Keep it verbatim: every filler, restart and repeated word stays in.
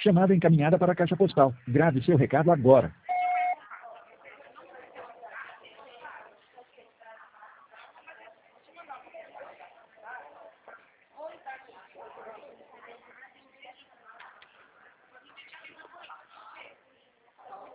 Chamada encaminhada para a caixa postal. Grave seu recado agora.